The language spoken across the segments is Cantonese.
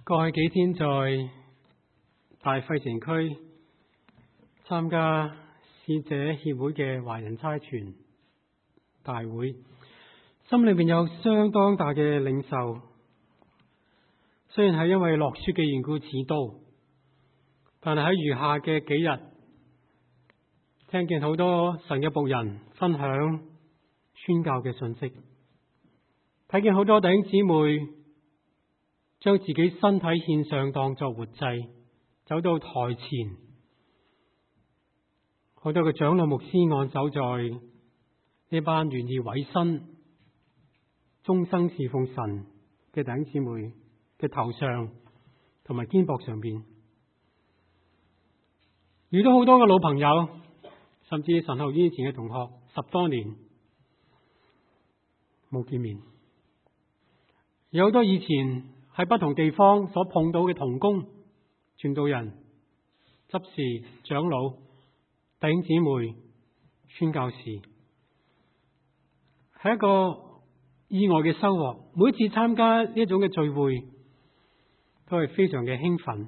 過去幾天在大費城區參加使者協會嘅華人差傳大會，心裏面有相當大嘅領受。雖然係因為落雪嘅緣故遲到，但係喺餘下嘅幾日，聽見好多神嘅僕人分享宣教嘅信息，睇見好多弟兄姊妹將自己身體獻上當作活祭，走到台前，好多嘅長老牧師按手在呢班願意委身終生侍奉神嘅弟兄姊妹嘅頭上同埋肩膊上邊，遇到好多嘅老朋友，甚至神學院以前嘅同學，10多年冇見面，有好多以前喺不同地方所碰到嘅同工、傳道人、執事、長老、弟兄姊妹、宣教士，係一個意外嘅收穫。每一次參加呢一種嘅聚會，都係非常嘅興奮。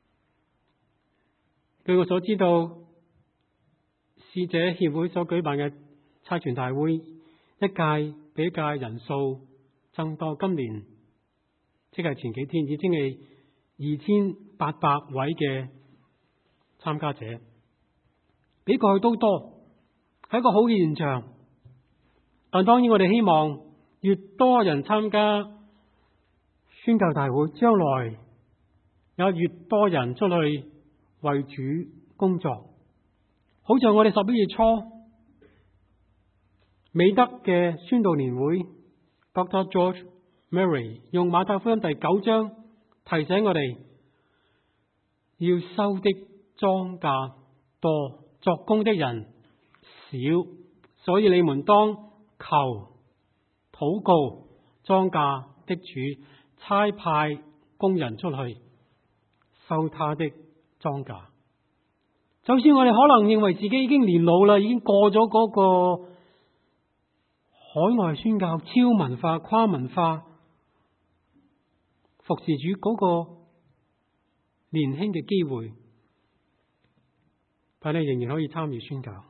據我所知道，使者協會所舉辦嘅差傳大會，一屆比一屆人數增多。今年即係前幾天已經係2800位嘅參加者，比過去都多，係一個好嘅現象。但當然我哋希望越多人參加宣教大會，將來有越多人出去為主工作。好像我哋11月初美德嘅宣道年會 Dr. George Murray 用馬太福音第9章提醒我哋，要收的莊稼多，作工的人少，所以你們當求禱告莊稼的主差派工人出去收他的莊稼。就算我哋可能認為自己已經年老啦，已經過咗嗰個海外宣教超文化、跨文化服侍主嗰個年輕嘅機會，但係仍然可以參與宣教。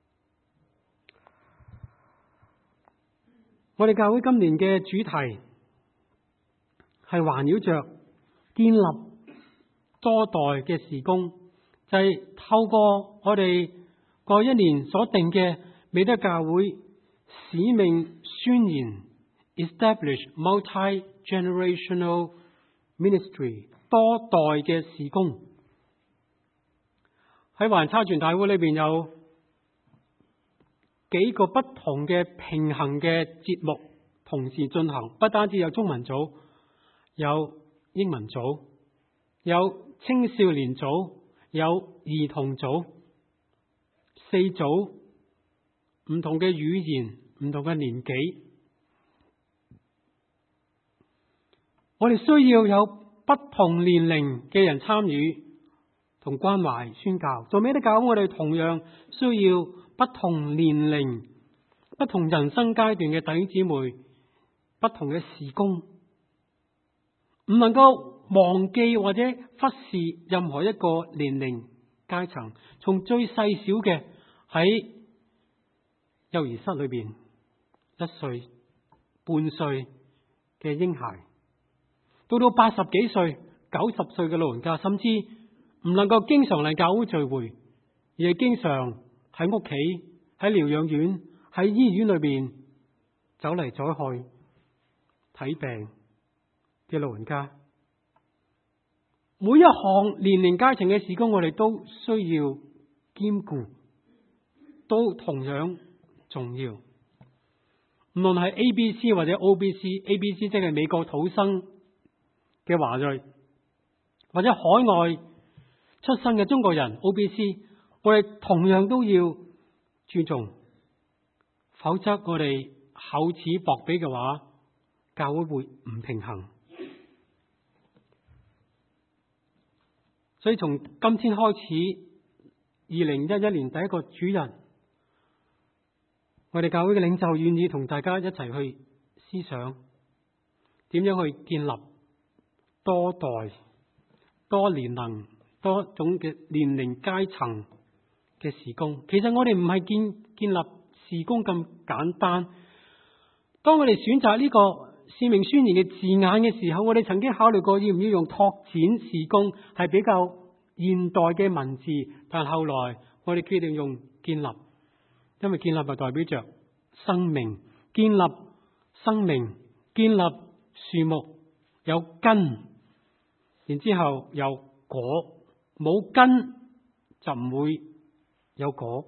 我哋教會今年嘅主題係環繞着建立多代嘅事工，就係透過我哋過去一年所定嘅美德教會使命宣言 ，establish multi-generational ministry 多代嘅事工。喺華人差傳大會裏邊有幾個不同嘅平衡嘅節目同時進行，不單止有中文組，有英文組，有青少年組，有兒童組，4組唔同嘅語言，唔同嘅年紀。我哋需要有不同年齡嘅人參與同關懷宣教。做美德教會，我哋同樣需要不同年齡、不同人生階段嘅弟兄姊妹，不同嘅事工，唔能夠忘記或者忽視任何一個年齡階層。從最細小嘅喺幼兒室裏邊1歲、半歲嘅嬰孩，到80幾歲、90歲嘅老人家，甚至唔能夠經常嚟教會聚會，而係經常喺屋企、喺療養院、喺醫院裏邊走嚟走去睇病嘅老人家。每一項年齡階層嘅事工，我哋都需要兼顧，都同樣重要。無論係 ABC 或者 OBC，ABC 即係美國土生嘅華裔，或者海外出生嘅中國人 OBC， 我哋同樣都要注重，否則我哋厚此薄彼嘅話，教會會唔平衡。所以從今天開始，2011年第一個主日，我哋教會嘅領袖願意同大家一齊去思想點樣去建立多代、多年齡、多種嘅年齡階層嘅事工。其實我哋唔係建立事工咁簡單。當我哋選擇呢個使命宣言嘅字眼嘅時候，我哋曾經考慮過要唔要用拓展事工，係比較現代嘅文字，但後來我哋決定用建立，因為建立就代表着生命，建立生命，建立樹木有根，然之後有果，冇根就唔會有果。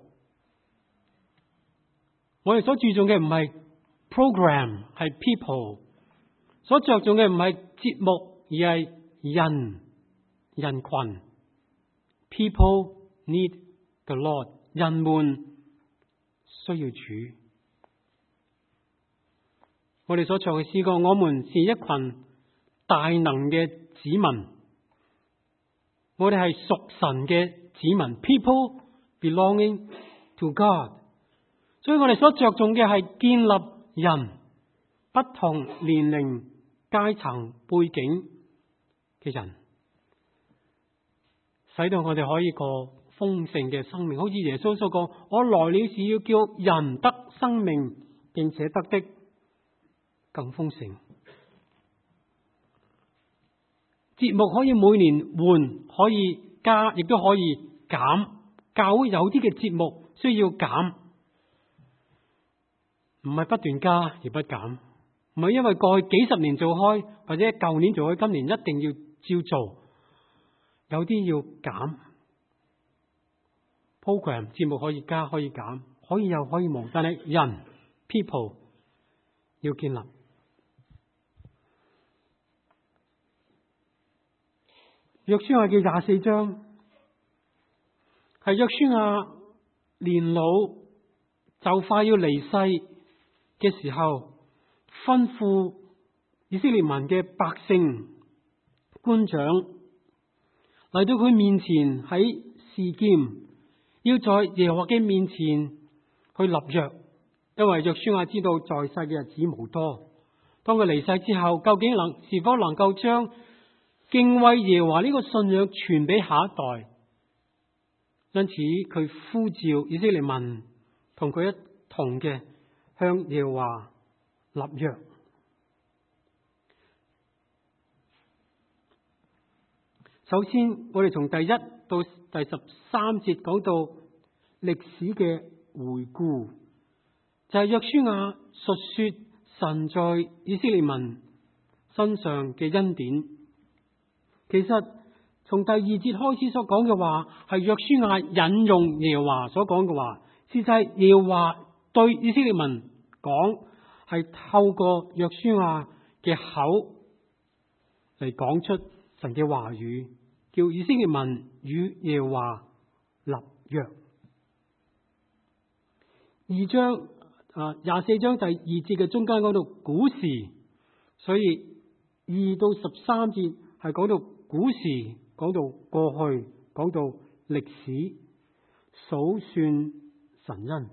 我哋所注重嘅唔係 program， 係 people， 所着重嘅唔係節目，而係人群。People need the Lord， 人們需要主。我哋所唱嘅詩歌，我們是一群大能嘅子民，我哋係屬神嘅子民 ，people belonging to God。所以我哋所着重嘅係建立人，不同年齡、階層、背景嘅人，使到我哋可以過豐盛嘅生命。好似耶穌所講：我來了是要叫人得生命，並且得的更豐盛。節目可以每年換，可以加，亦都可以減。教會有啲嘅節目需要減，唔係不斷加而不減，唔係因為過去幾十年做開，或者舊年做開，今年一定要照做。有啲要減 program 節目可以加可以減，可以有可以冇，但係人 people 要建立。約書亞記24章係約書亞年老就快要離世嘅時候，吩咐以色列民嘅百姓官長嚟到佢面前喺示劍，要在耶和華嘅面前去立約，因為約書亞知道在世嘅日子無多。當佢離世之後，究竟是否能夠將敬畏耶和華呢個信仰傳俾下一代？因此佢呼召以色列民同佢一同嘅向耶和華立約。首先，我哋從第1到第13節講到歷史嘅回顧，就係約書亞述說神在以色列民身上嘅恩典。其實從第2節開始所講嘅話，係約書亞引用耶和華所講嘅話。事實係耶和華對以色列民講，係透過約書亞嘅口嚟講出神嘅話語，叫以色列民與耶和華立約。24章第2節嘅中間講到古時，所以2到13節係講到古時，講到過去，講到歷史，數算神恩。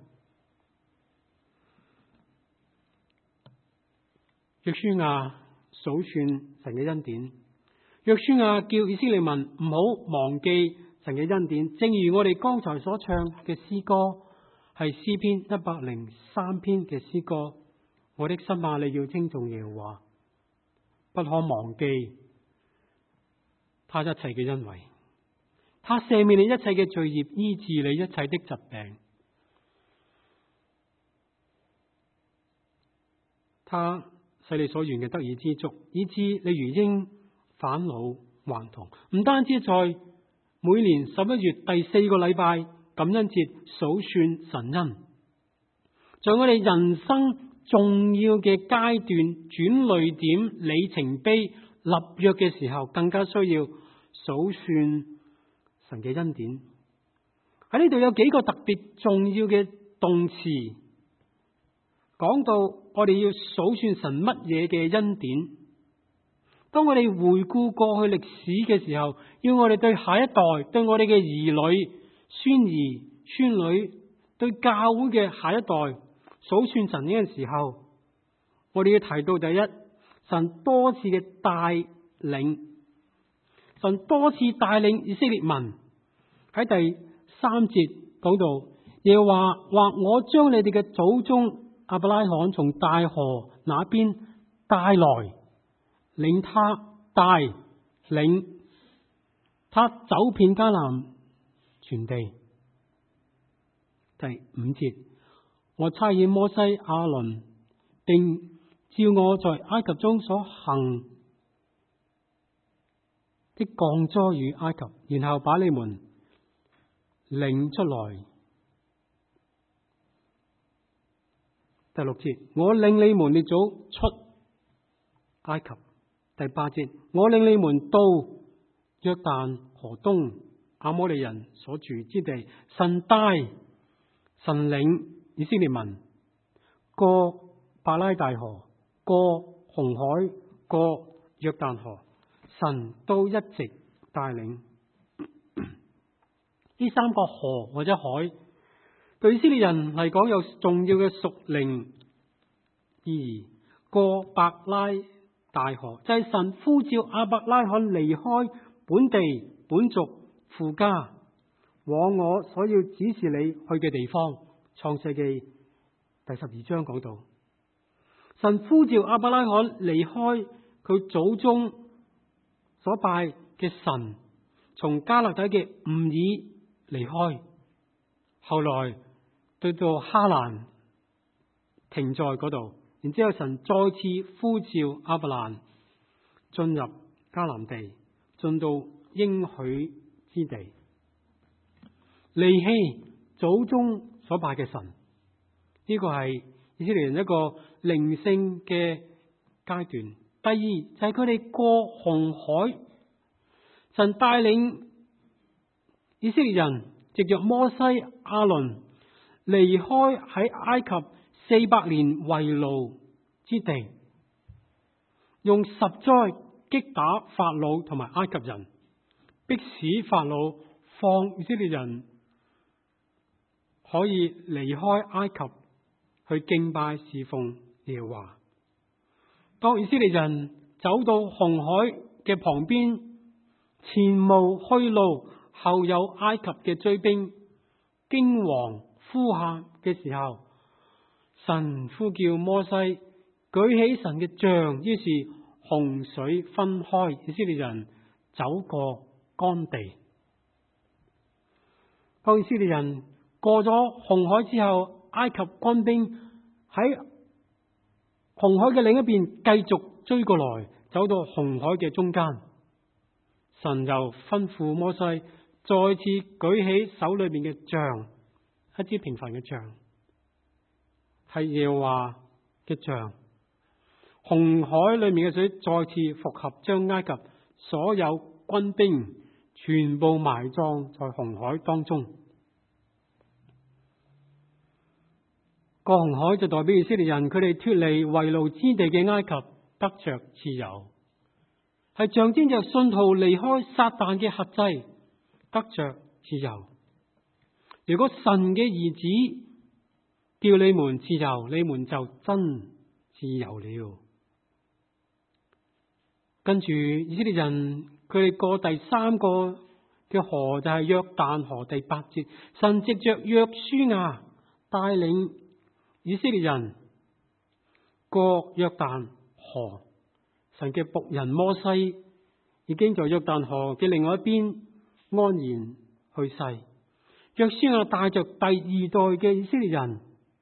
約書亞數算神嘅恩典，約書亞叫以色列民唔好忘記神嘅恩典。正如我哋剛才所唱嘅詩歌，係詩篇103篇嘅詩歌。我的心啊，你要稱頌耶和華，不可忘記他一切嘅恩惠，他赦免你一切嘅罪孽，醫治你一切的疾病，他使你所願嘅得以知足，以致你如鷹返老還童。唔單止在每年11月第4個禮拜感恩節數算神恩，在我哋人生重要嘅階段、轉捩點、里程碑、立約嘅時候，更加需要數算神嘅恩典。喺呢度有幾個特別重要嘅動詞，講到我哋要數算神乜嘢嘅恩典。當我哋回顧過去歷史嘅時候，要我哋對下一代、對我哋嘅兒女、孫兒、孫女、對教會嘅下一代數算神呢個時候，我哋要提到第一，神多次嘅帶領神多次帶領以色列民。喺第3節講到，耶和華話：我將你哋嘅祖宗亞伯拉罕從大河那邊帶來，領他走遍迦南全地。第5節，我差遣摩西、亞倫，並照我在埃及中所行的降災與埃及，然後把你們領出來。第6節，我領你們列祖出埃及。第8節，我領你們到約旦河東亞摩利人所住之地，神領以色列民過伯拉大河，過紅海，過約旦河，神都一直帶領。呢3個河或者海，對以色列人嚟講有重要嘅屬靈意義。過伯拉大河就係神呼召亞伯拉罕離開本地本族父家，往我所要指示你去嘅地方。創世記第12章講到，神呼召亞伯拉罕離開佢祖宗所拜嘅神，從迦勒底嘅吾爾離開，後來對到哈蘭停在嗰度，然之後神再次呼召亞伯蘭進入迦南地，進到應許之地，離棄祖宗所拜嘅神。呢個係以色列人一個靈性嘅階段。第二就係佢哋過紅海，神帶領以色列人藉着摩西、亞倫離開喺埃及400年為奴之地，用10災擊打法老同埋埃及人，迫使法老放以色列人可以離開埃及去敬拜侍奉耶和華。當以色列人走到紅海嘅旁邊，前無去路，後有埃及嘅追兵，驚惶呼喊嘅時候，神呼叫摩西舉起神嘅杖，於是洪水分開，以色列人走過乾地。當以色列人過咗紅海之後，埃及軍兵喺紅海嘅另一邊繼續追過來，走到紅海嘅中間，神又吩咐摩西再次舉起手裏面嘅杖，一支平凡嘅杖，係耶和華嘅杖。紅海裏面嘅水再次復合，將埃及所有軍兵全部埋葬在紅海當中。過紅海就代表以色列人佢哋脫離為奴之地嘅埃及，得着自由，係象徵着信徒離開撒旦嘅轄制，得着自由。如果神嘅兒子叫你們自由，你們就真自由了。跟住以色列人佢哋過第3個嘅河就係約旦河。第8節，神藉着約書亞帶領以色列人過約旦河。神嘅僕人摩西已經在約旦河嘅另外一邊安然去世。約書亞帶着第2代嘅以色列人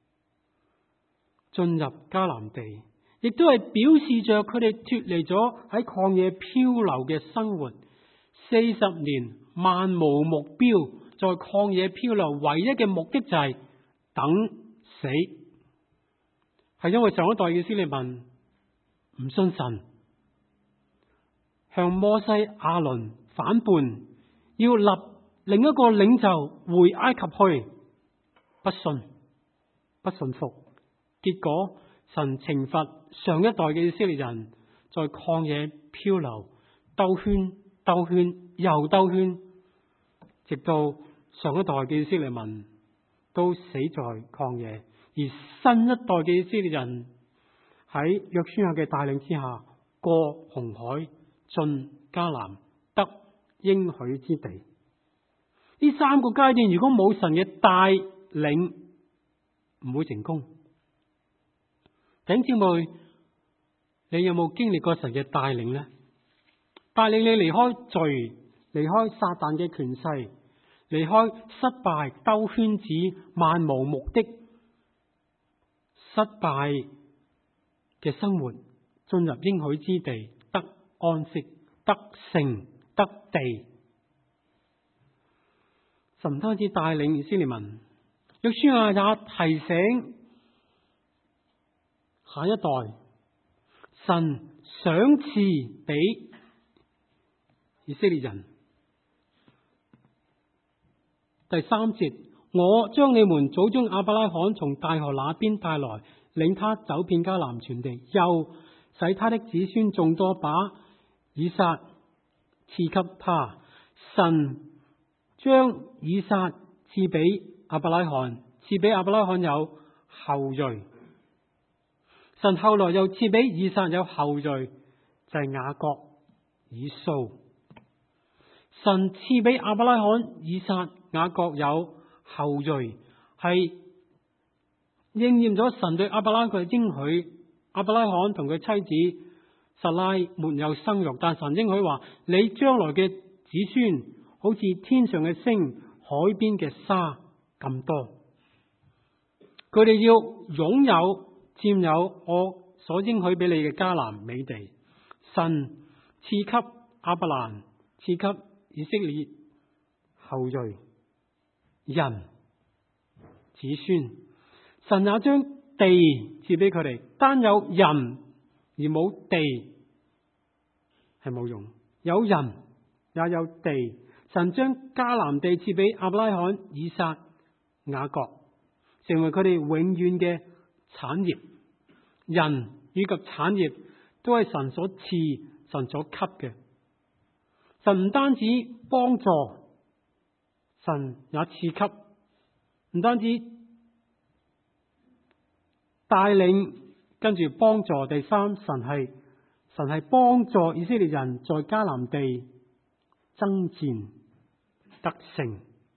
進入迦南地，亦都係表示着佢哋脫離咗喺曠野漂流嘅生活40年，漫無目標，在曠野漂流唯一嘅目的就係等死，係因為上一代嘅以色列民唔信神，向摩西、亞倫反叛，要立另一個領袖回埃及去，不信服，結果神懲罰上一代嘅以色列人，在曠野漂流，兜圈又兜圈，直到上一代嘅以色列民都死在曠野，而新一代嘅以色列人喺約書亞嘅帶領之下過紅海，進迦南，得應許之地。呢三個階段如果冇神嘅帶領，唔會成功。弟兄姊妹，你有冇經歷過神嘅帶領呢？帶領你離開罪，離開撒旦嘅權勢，離開失敗、兜圈子、漫無目的、失敗嘅生活，進入應許之地，得安息、得勝、得地。神唔單止帶領以色列民，約書亞也提醒下一代，神賞賜俾以色列人。第3節，我將你們祖宗亞伯拉罕從大河那邊帶來，領他走遍迦南全地，又使他的子孫眾多，把以撒賜給他。神將以撒賜俾亞伯拉罕，賜俾亞伯拉罕有後裔。神後來又賜俾以撒有後裔，就係雅各、以掃。神賜俾亞伯拉罕、以撒、雅各有後裔，係應驗咗神對亞伯拉罕嘅應許。亞伯拉罕同佢妻子撒拉沒有生育，但神應許話：你將來嘅子孫好似天上嘅星、海邊嘅沙咁多。佢哋要擁有、佔有我所應許俾你嘅迦南美地。神賜給亞伯蘭，賜給以色列後裔人子孫。神也將地賜俾佢哋，單有人而冇地係冇用，有人也有地。神將迦南地賜俾亞伯拉罕、以撒、雅各，成為佢哋永遠嘅產業。人以及產業都係神所賜、神所給嘅。神唔單止幫助，神也賜給，唔單止帶領，跟住幫助。第三，神係幫助以色列人在迦南地爭戰得勝。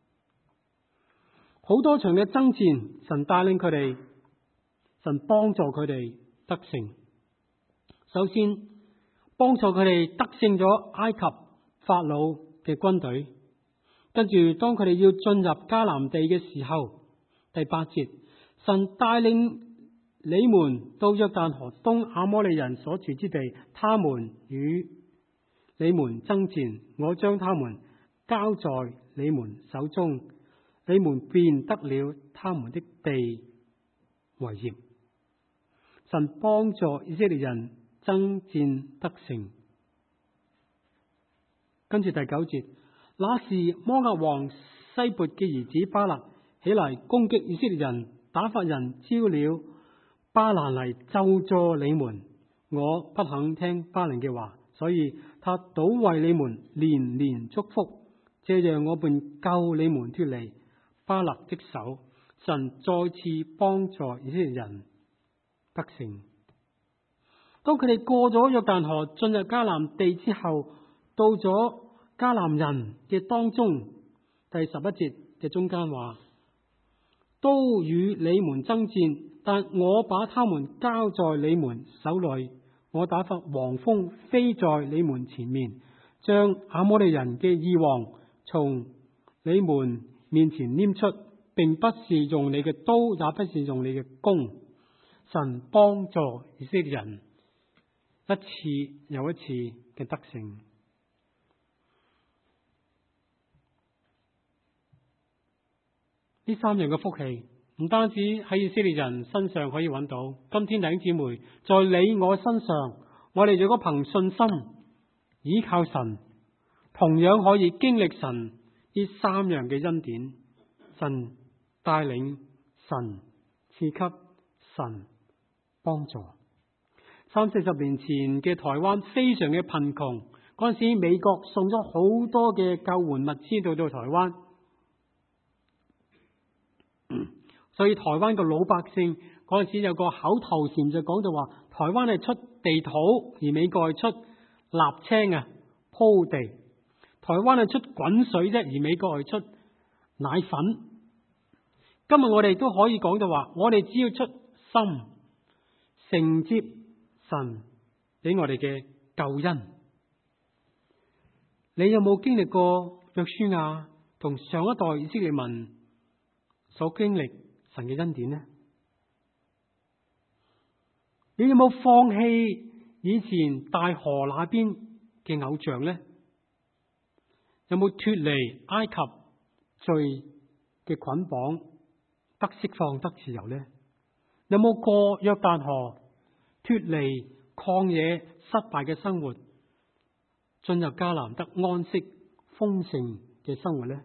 好多場嘅爭戰，神帶領佢哋，神幫助佢哋得勝。首先幫助佢哋得勝咗埃及法老嘅軍隊，跟住當佢哋要進入迦南地嘅時候，第8節，神帶領你們到約旦河東亞摩利人所住之地，他們與你們爭戰，我將他們交在你們手中，你們便得了他們的地為業。神幫助以色列人爭戰得勝。跟住第9節，那時摩押王西撥嘅兒子巴勒起嚟攻擊以色列人，打發人招了巴蘭嚟咒詛你們，我不肯聽巴蘭嘅話，所以他倒為你們連連祝福，這樣我便救你們脫離巴勒的手。神再次幫助以色列人得勝。當佢哋過咗約旦河進入迦南地之後，到咗迦南人嘅當中，第11節嘅中間話，都與你們爭戰，但我把他們交在你們手裏，我打發黃蜂飛在你們前面，將亞摩利人嘅二王從你們面前拈出，並不是用你嘅刀，也不是用你嘅弓。神幫助以色列人一次又一次嘅得勝。呢3樣嘅福氣唔單止喺以色列人身上可以揾到，今天弟兄姊妹，在你我身上，我哋如果憑信心倚靠神，同樣可以經歷神呢3樣嘅恩典。神帶領，神賜給，神幫助。30-40年前嘅台灣非常嘅貧窮，嗰陣時美國送咗好多嘅救援物資到台灣。所以台灣嘅老百姓嗰陣時有個口頭禪就講到話，台灣係出地土，而美國係出瀝青啊，鋪地。 台灣係出滾水啫，而美國係出奶粉。今日我哋都可以講到話，我哋只要出心承接神俾我哋嘅救恩。你有冇經歷過約書亞同上一代以色列民所經歷神嘅恩典呢？你有冇放棄以前大河那邊嘅偶像呢？有冇脫離埃及罪嘅捆綁，得釋放得自由呢？有冇過約旦河脫離曠野失敗嘅生活，進入迦南得安息豐盛嘅生活呢？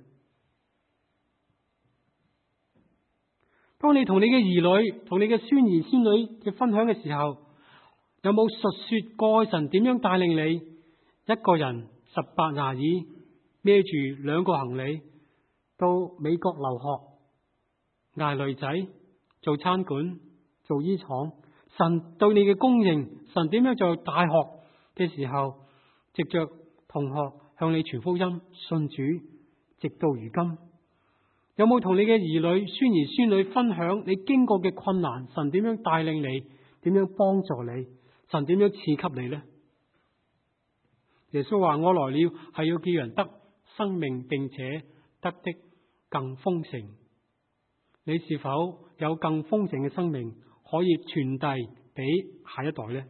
當你同你嘅兒女、同你嘅孫兒孫女嘅分享嘅時候，有冇述說過神點樣帶領你一個人18廿二孭住2個行李到美國留學，捱女仔做餐館、做衣廠？神對你嘅供應，神點樣在大學嘅時候，藉着同學向你傳福音、信主，直到如今。有冇同你嘅兒女、孫兒孫女分享你經過嘅困難？神點樣帶領你？點樣幫助你？神點樣賜給你呢？耶穌話：我來了係要叫人得生命，並且得的更豐盛。你是否有更豐盛嘅生命可以傳遞俾下一代呢？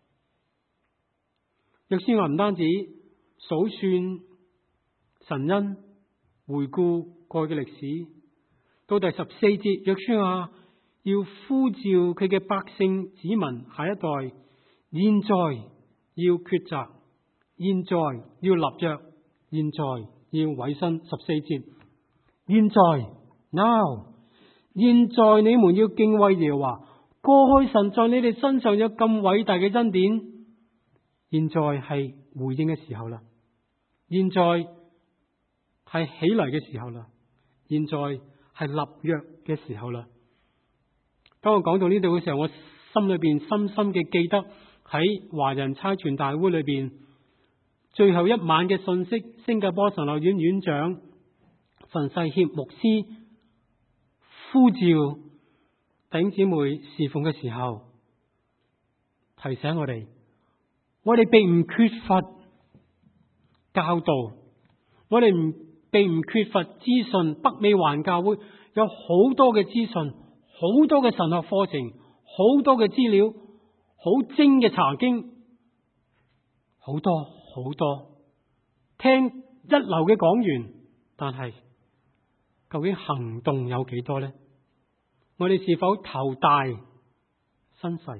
約書亞唔單止數算神恩，回顧過去嘅歷史，到第14節，約書亞要呼召佢嘅百姓子民下一代，現在要抉擇，現在要立約，現在要委身。14節，現在 now， 現在你們要敬畏耶和華。過去神在你哋身上有咁偉大嘅恩典，現在係回應嘅時候啦，現在係起嚟嘅時候啦，現在係立約嘅時候啦。當我講到呢度嘅時候，我心裏邊深深嘅記得喺華人差傳大會裏邊最後一晚嘅信息，新加坡神學院院長陳世協牧師呼召弟兄姊妹侍奉嘅時候，提醒我哋並唔缺乏教導，我哋並唔缺乏資訊。北美華人教會有好多嘅資訊，好多嘅神學課程，好多嘅資料，好精嘅查經，好多聽一流嘅講員，但係究竟行動有幾多呢？我哋是否頭大身細？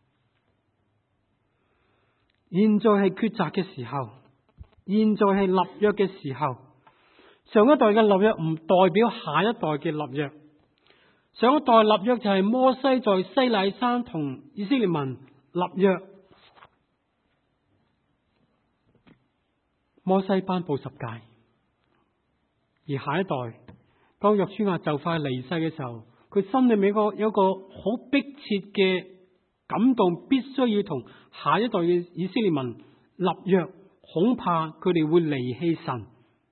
現在係抉擇嘅時候，現在係立約嘅時候。上一代嘅立約唔代表下一代嘅立約。上一代立約就係摩西在西乃山同以色列民立約，摩西頒布10誡。而下一代當約書亞就快離世嘅時候，佢心裏面有個好迫切嘅感動，必須要同下一代嘅以色列民立約，恐怕佢哋會離棄神。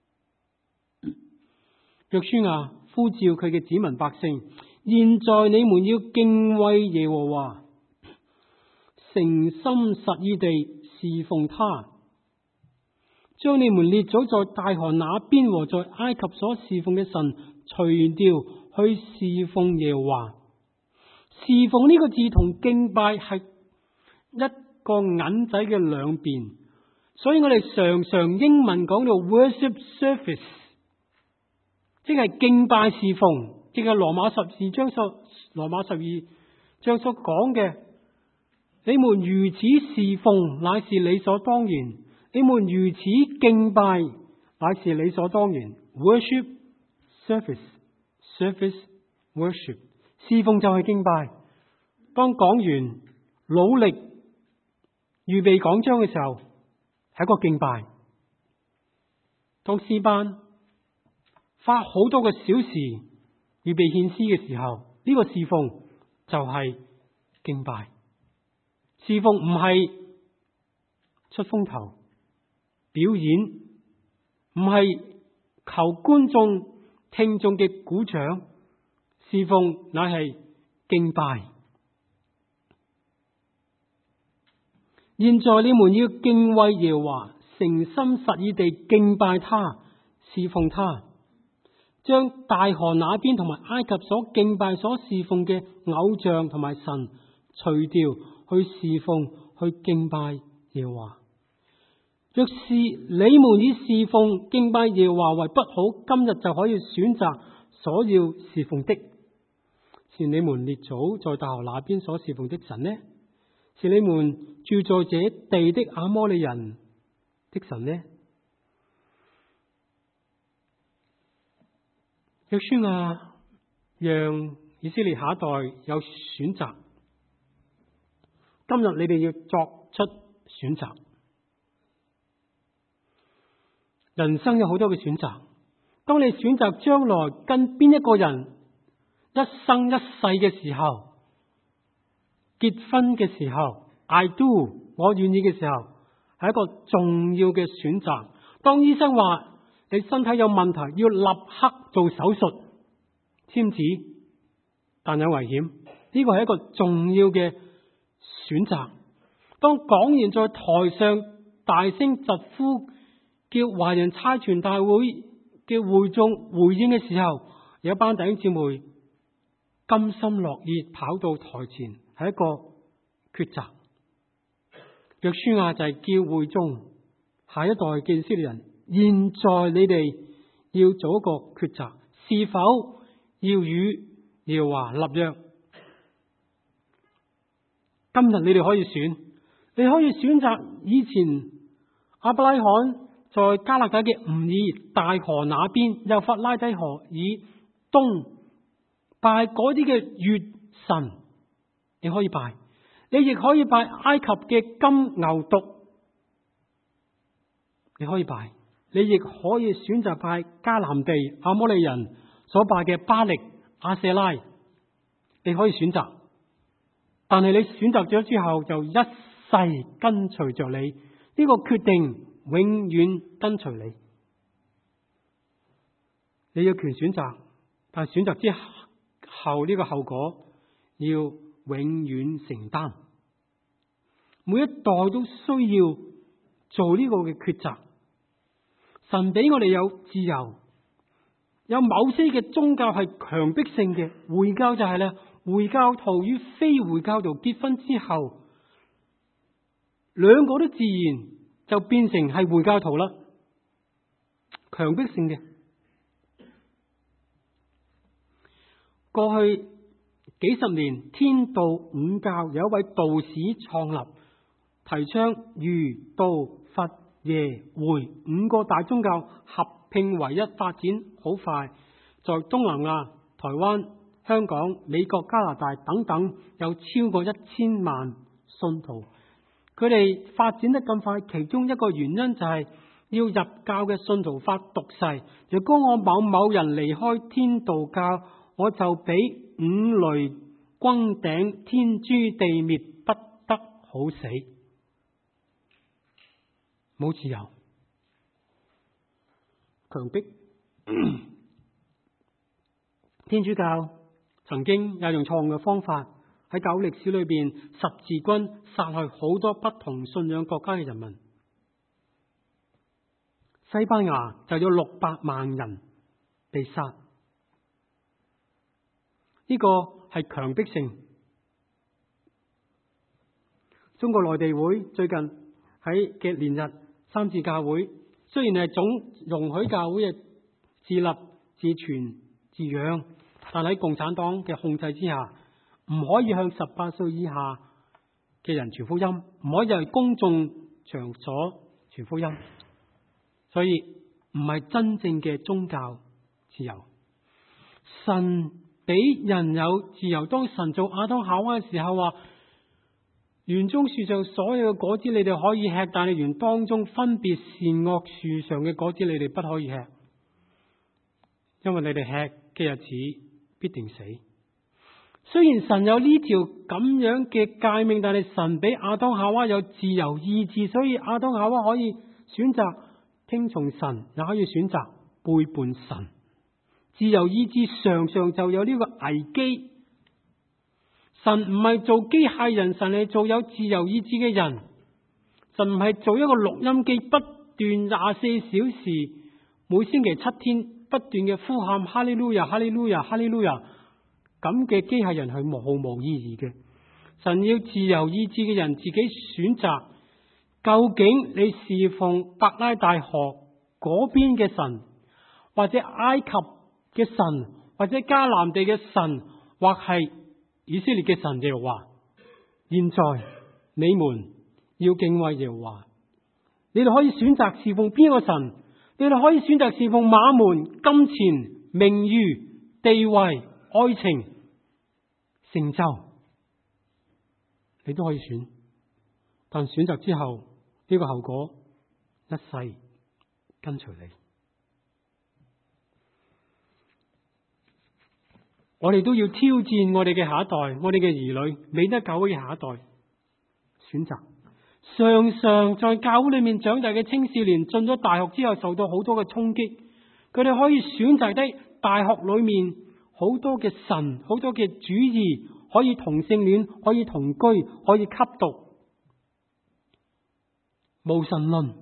約書亞呼召佢嘅子民百姓，現在你們要敬畏耶和華，誠心實意地侍奉他，將你們列祖在大河那邊和在埃及所侍奉嘅神除掉，去侍奉耶和華。侍奉呢個字同敬拜係一個銀仔嘅兩邊，所以我哋常常英文講到 worship service， 即係敬拜侍奉，即係羅馬12章所講嘅，你們如此侍奉，乃是理所當然；你們如此敬拜，乃是理所當然。worship service worship， 侍奉就係敬拜。當講員努力預備講章嘅時候，係一個敬拜。當詩班花好多個小時預備獻詩嘅時候，呢個侍奉就係敬拜。侍奉唔係出風頭表演， 唔係求觀眾聽眾嘅鼓掌，侍奉乃係敬拜。現在你們要敬畏耶和華，誠心實意地敬拜他，侍奉他，將大河那邊同埋埃及所敬拜所侍奉嘅偶像同埋神除掉，去侍奉去敬拜耶和華。若是你們以侍奉敬拜耶和華為不好，今日就可以選擇所要侍奉的，是你們列祖在大河那邊所侍奉的神呢？是你們住在這地的亞摩利人的神呢？約書亞讓以色列下一代有選擇，今日你哋要作出選擇。人生有好多嘅選擇，當你選擇將來跟邊一個人一生一世嘅時候，結婚嘅時候 ，I do 我願意嘅時候，係一個重要嘅選擇。當醫生話你身體有問題，要立刻做手術簽字，但有危險，呢個係一個重要嘅選擇。當講員在台上大聲疾呼，叫華人差傳大會嘅會眾回應嘅時候，有一班弟兄姊妹甘心樂意跑到台前，係一個抉擇。約書亞就係叫會眾下一代嘅以色列人，現在你哋要做一個抉擇，是否要與耶和華立約？今日你哋可以選，你可以選擇以前亞伯拉罕在加勒底嘅吾珥大河那邊，幼發拉底河以東拜嗰啲嘅月神，你可以拜；你亦可以拜埃及嘅金牛犢，你可以拜；你亦可以選擇拜迦南地亞摩利人所拜嘅巴力、亞舍拉，你可以選擇。但係你選擇咗之後，就一世跟隨着你，呢個決定永遠跟隨你。你有權選擇，但係選擇之後呢個後果要永遠承擔。每一代都需要做呢個嘅抉擇。神俾我哋有自由，有某些嘅宗教係強迫性嘅，回教就係咧，回教徒與非回教徒結婚之後，兩個都自然就變成係回教徒啦，強迫性嘅。過去幾十年，天道五教有一位道士創立，提倡儒道佛耶回五個大宗教合併為一，發展好快，在東南亞、台灣、香港、美國、加拿大等等有超過1000萬信徒。佢哋發展得咁快，其中一個原因就係要入教嘅信徒發毒誓：如果我某某人離開天道教，我就俾五雷轟頂，天誅地滅，不得好死。冇自由，強迫。天主教曾經有用錯誤嘅方法喺教會歷史裏邊，十字軍殺害好多不同信仰國家嘅人民。西班牙就有600萬人被殺，呢個係強迫性。中國內地會最近喺嘅連日三自教會，雖然係總容許教會嘅自立自存自養，但喺共產黨嘅控制之下，唔可以向18歲以下嘅人傳福音，唔可以喺公眾場所傳福音，所以唔係真正嘅宗教自由。神俾人有自由，當神做亞當夏娃嘅時候話，園中樹上所有嘅果子你哋可以吃，但係園當中分別善惡樹上嘅果子你哋不可以吃，因為你哋吃嘅日子必定死。雖然神有呢條咁樣嘅誡命，但係神俾亞當夏娃有自由意志，所以亞當夏娃可以選擇聽從神，也可以選擇背叛神。自由意志常常就有呢個危機。神唔係做機械人，神係做有自由意志嘅人。神唔係做一個錄音機，不斷24小時，每星期7天不斷嘅呼喊哈利路亞、哈利路亞、哈利路亞，咁嘅機械人係毫無意義嘅。神要自由意志嘅人自己選擇，究竟你侍奉伯拉大河嗰邊嘅神，或者埃及嘅神，或者迦南地嘅神，或係以色列嘅神耶和華。現在你們要敬畏耶和華，你哋可以選擇侍奉邊個神？你哋可以選擇侍奉馬門、金錢、名譽、地位、愛情、成就，你都可以選。但選擇之後，呢個後果一世跟隨你。我哋都要挑戰我哋嘅下一代，我哋嘅兒女，美德教會嘅下一代選擇。常常在教會裏面長大嘅青少年進咗大學之後，受到好多嘅衝擊，佢哋可以選擇喺大學裏面好多嘅神，好多嘅主義，可以同性戀，可以同居，可以吸毒，無神論、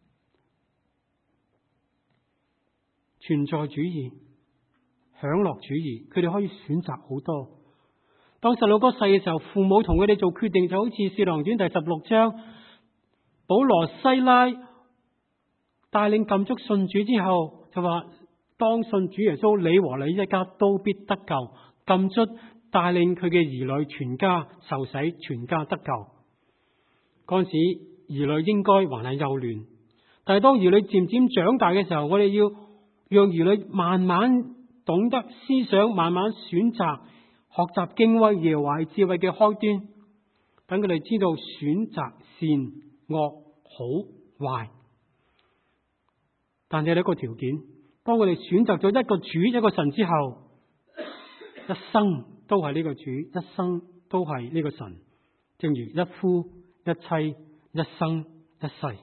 存在主義、享樂主義，佢哋可以選擇好多。當細路哥細嘅時候，父母同佢哋做決定，就好似《使徒行傳》第16章，保羅、西拉帶領禁足信主之後，就話當信主耶穌，你和你一家都必得救。禁足帶領佢嘅兒女全家受洗，全家得救。嗰陣時兒女應該還係幼嫩，但係當兒女漸漸長大嘅時候，我哋要讓兒女慢慢懂得思想，慢慢選擇。學習敬畏耶和華智慧嘅開端，等佢哋知道選擇善惡好壞。但係有一個條件，當佢哋選擇咗一個主一個神之後，一生都係呢個主，一生都係呢個神，正如一夫一妻，一生一世。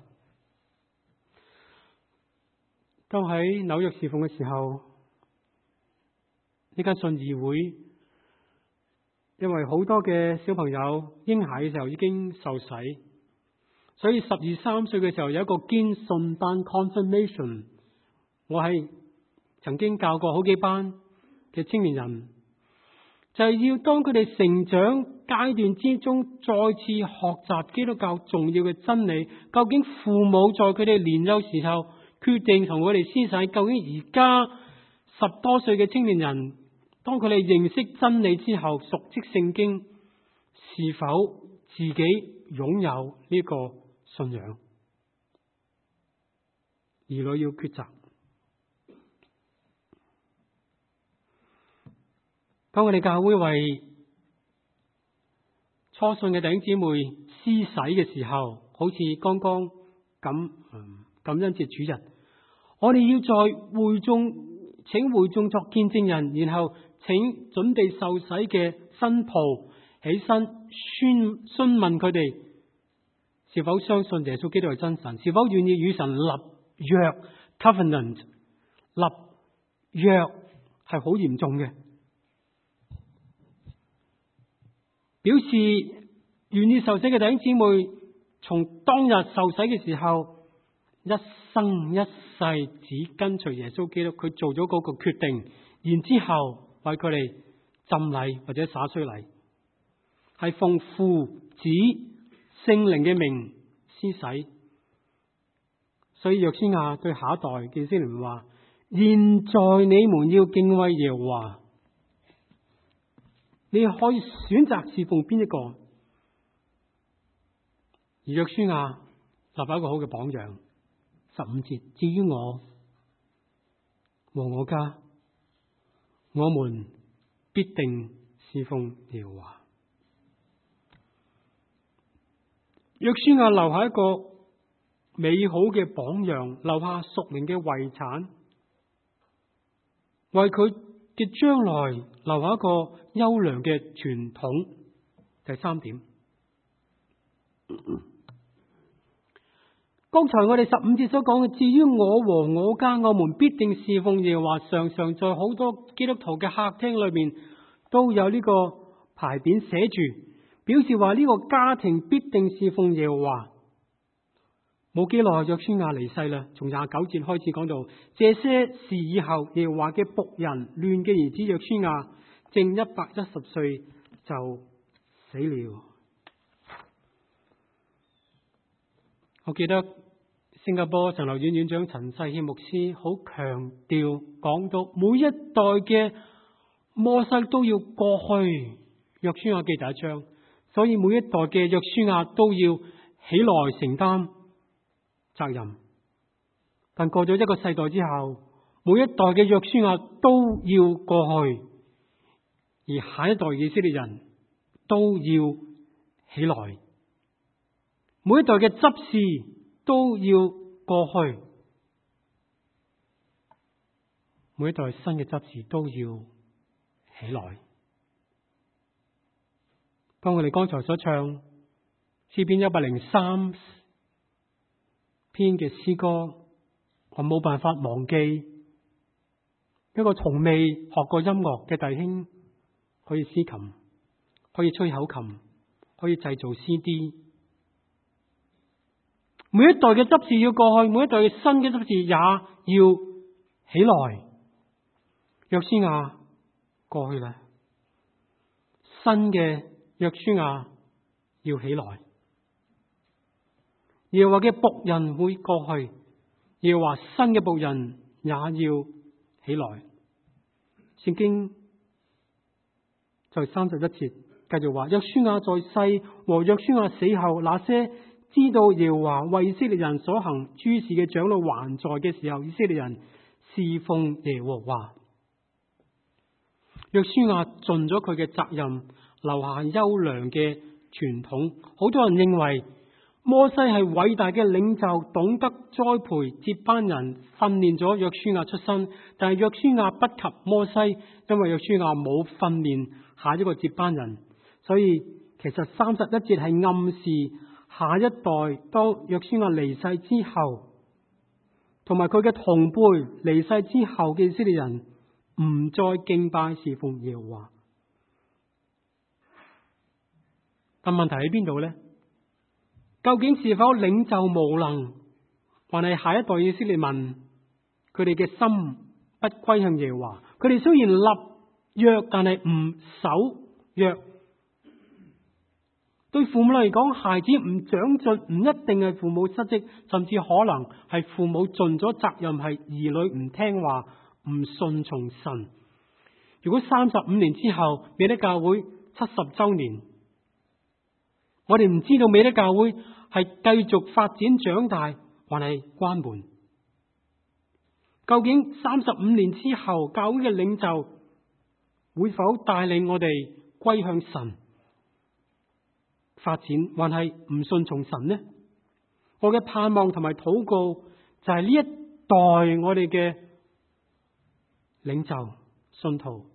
當喺紐約侍奉嘅時候，呢間信義會因為好多嘅小朋友嬰孩嘅時候已經受洗，所以12、13歲嘅時候有一個堅信班 confirmation。我係曾經教過好幾班嘅青年人，就係要當佢哋成長階段之中再次學習基督教重要嘅真理。究竟父母在佢哋年幼時候決定同佢哋施洗，究竟而家10多歲嘅青年人，當佢哋認識真理之後，熟悉聖經，是否自己擁有呢個信仰？兒女要抉擇。當我哋教會為初信嘅弟兄姊妹施洗嘅時候，好似剛剛感恩節主日，我哋要在會眾請會眾作見證人，然後請準備受洗嘅新抱起身詢問佢哋是否相信耶穌基督係真神，是否願意與神立約 covenant。 立約係好嚴重嘅，表示願意受洗嘅弟兄姊妹從當日受洗嘅時候，一生一世只跟隨耶穌基督，佢做咗嗰個決定，然之後為佢哋浸禮或者灑水禮，係奉父子聖靈嘅名施洗。所以約書亞對下一代嘅以色列人話：現在你們要敬畏耶和華，你可以選擇侍奉邊一個。而約書亞立下一個好嘅榜樣。15節，至於我和我家，我們必定侍奉耶和華。約書亞留下一個美好嘅榜樣，留下屬靈嘅遺產，為佢嘅將來留下一個優良嘅傳統。第3點， 剛才我哋15節所講嘅，至於我和我家，我們必定侍奉耶和華，常常在好多基督徒嘅客廳裏面都有呢個牌匾寫住，表示話呢個家庭必定侍奉耶和華。冇幾耐，約書亞離世啦。從29節開始講到，這些事以後，耶和華嘅僕人嫩嘅兒子約書亞正110歲就死了。我記得新加坡神學院院長陳世憲牧師好強調講到，每一代嘅摩西都要過去。約書亞記第1章，所以每一代嘅約書亞都要起來承擔責任。但過咗一個世代之後，每一代嘅約書亞都要過去，而下一代以色列人都要起來。每一代嘅執事都要過去，每一代新嘅執事都要起來。當我哋剛才所唱詩篇103篇嘅詩歌，我冇辦法忘記一個從未學過音樂嘅弟兄，可以司琴，可以吹口琴，可以製造 CD。每一代嘅執事要過去，每一代嘅新嘅執事也要起來。約書亞過去啦，新嘅約書亞要起來。耶和華嘅僕人會過去，耶和華新嘅僕人也要起來。聖經在31節繼續話，約書亞在世和約書亞死後，那些知道耶和華為以色列人所行諸事嘅長老還在嘅時候，以色列人侍奉耶和華。約書亞盡咗佢嘅責任，留下優良嘅傳統。好多人認為摩西係偉大嘅領袖，懂得栽培接班人，訓練咗約書亞出身。但係約書亞不及摩西，因為約書亞冇訓練下一個接班人。所以其實31節係暗示下一代當約書亞離世之後，同埋佢嘅同輩離世之後嘅以色列人唔再敬拜侍奉耶和華。但問題喺邊度呢？究竟是否領袖無能，還係下一代以色列民佢哋嘅心不歸向耶和華？佢哋雖然立約，但係唔守約。對父母嚟講，孩子唔長進唔一定係父母失職，甚至可能係父母盡咗責任，係兒女唔聽話、唔順從神。如果35年之後美德教會70週年，我哋唔知道美德教會係繼續發展長大，還係關門？究竟35年之後教會嘅領袖會否帶領我哋歸向神發展，還係唔順從神呢？我嘅盼望同埋禱告就係呢一代我哋嘅領袖信徒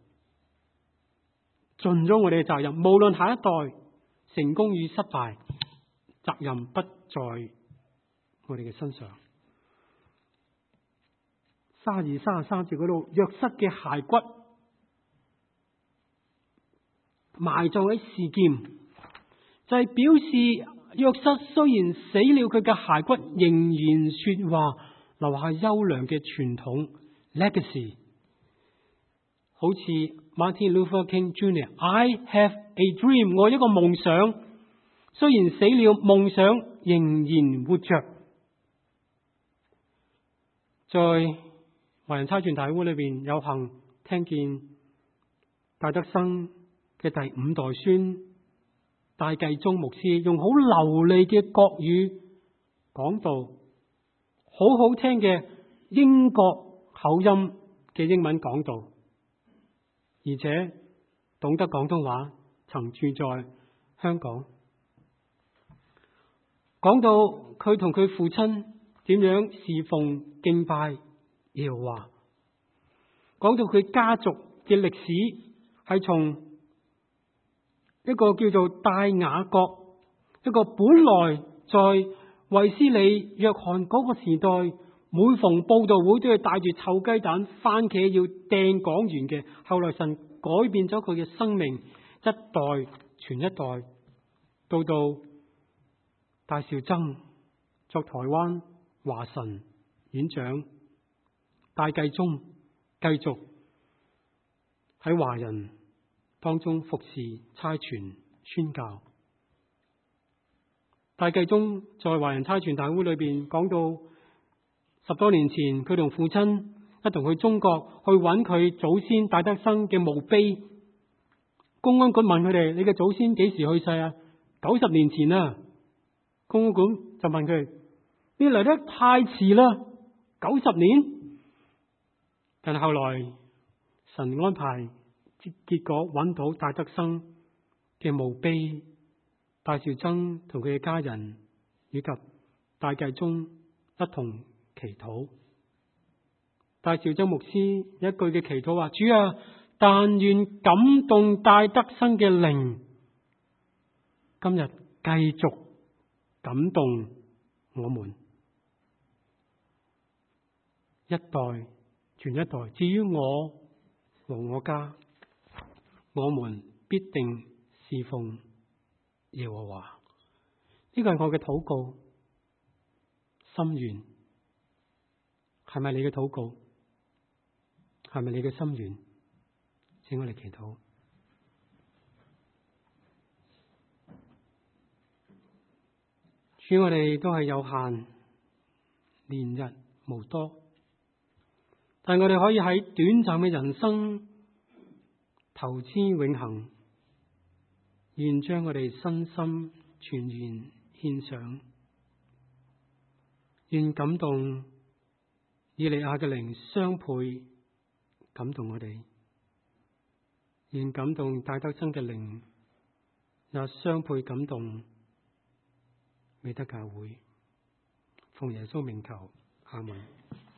盡咗我哋嘅責任，無論下一代成功與失敗，責任不在我哋嘅身上。32、33節嗰度，約瑟嘅骸骨埋葬喺示劍，就係表示約瑟雖然死了，佢嘅骸骨仍然說話，留下優良嘅傳統 legacy。好似 Martin Luther King Jr.，I have a dream， 我一個夢想，雖然死了，夢想仍然活着。在華人差傳大會裏邊，有幸聽見戴德生嘅第5代孫戴繼宗牧師用好流利嘅國語講道，好好聽嘅英國口音嘅英文講道，而且懂得廣東話，曾住在香港。講到佢同佢父親點樣侍奉敬拜耶和華，講到佢家族嘅歷史係從一個叫做戴雅各，一個本來在衛斯理、約翰嗰個時代，每逢佈道會都要帶住臭雞蛋、番茄要掟講員嘅。後來神改變咗佢嘅生命，一代傳一代，到戴紹曾作台灣華神院長，戴繼宗繼續喺華人當中服侍、差傳、宣教。戴繼宗在華人差傳大會裏邊講到10多年前，佢同父親一同去中國去揾佢祖先戴德生嘅墓碑。公安局問佢哋：你嘅祖先幾時去世啊？90年前啊。公安局就問佢：你嚟得太遲啦，90年。但係後來神安排，結果揾到戴德生嘅墓碑。戴紹曾同佢嘅家人以及戴繼宗一同祈禱。戴紹曾牧師一句嘅祈禱話：主啊，但願感動戴德生嘅靈，今日繼續感動我們，一代傳一代。至於我和我家，我們必定侍奉耶和華。呢個係我嘅禱告心願，係咪你嘅禱告？係咪你嘅心願？請我哋祈禱。主，我哋都係有限，年日無多，但我哋可以喺短暫嘅人生投資永恆。願將我哋身心全然獻上，願感動以利亞嘅靈雙倍感動我哋，願感動戴德生嘅靈也雙倍感動美德教會。奉耶穌名求，阿門。